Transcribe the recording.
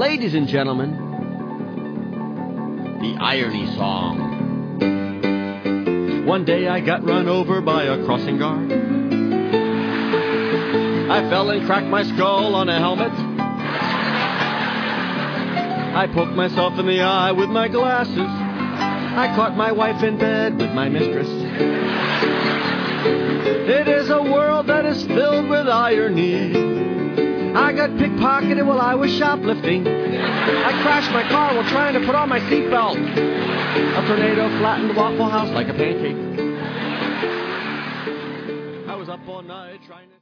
Ladies and gentlemen, the Irony Song. One day I got run over by a crossing guard. I fell and cracked my skull on a helmet. I poked myself in the eye with my glasses. I caught my wife in bed with my mistress. It is a world that is filled with irony. I got pickpocketed while I was shoplifting. I crashed my car while trying to put on my seatbelt. A tornado flattened the Waffle House like a pancake. I was up all night trying to...